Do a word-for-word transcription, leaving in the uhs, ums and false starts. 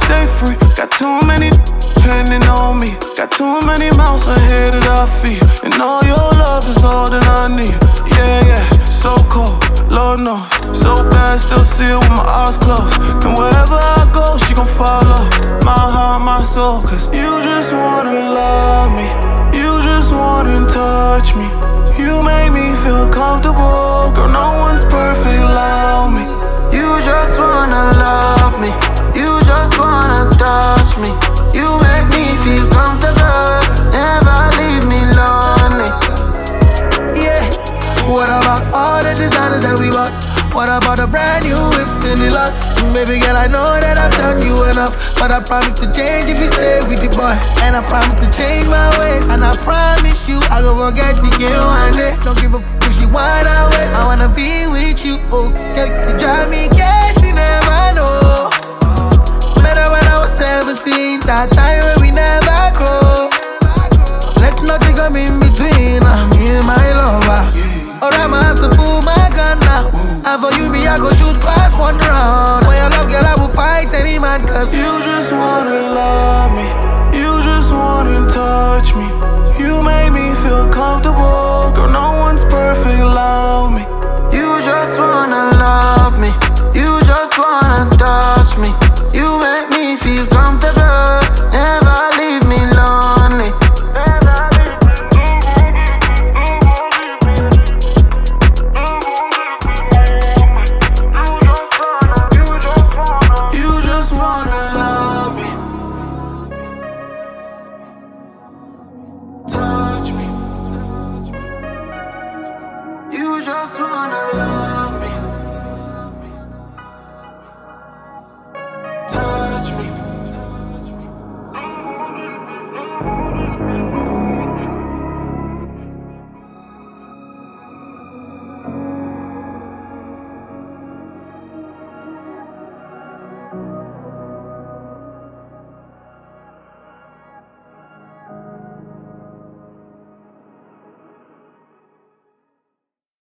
stay free. Got too many depending on me. Got too many mouths ahead of our feet. And all your love is all that I need. Yeah, yeah, so cold, Lord knows. So bad, still see it with my eyes closed. And wherever I go, she gon' follow. My heart, my soul. Cause you just wanna love me. You just wanna touch me. You make me feel comfortable. Girl, no one's perfect, love me. You just wanna love me. You just wanna touch me. You make me feel comfortable. Never leave me lonely. Yeah. What about all the designers that we bought? What about the brand new whips in the lot? Baby girl, I know that I've done you enough, but I promise to change if you stay with the boy. And I promise to change my ways. And I promise you I go forget to get one day. Don't give a f if she wanna waste. I wanna be with you, okay. You drive me crazy, never know. Met her when I was seventeen, that time when we never grow. Let nothing come in between, I'm me and my lover. Alright, I have to pull my gun now. And for you, me, I go shoot past one round. For your love, girl, I will fight any man. Cause you just wanna love me. You just wanna touch me. You make me feel comfortable. Girl, no one's perfect, love me. You just wanna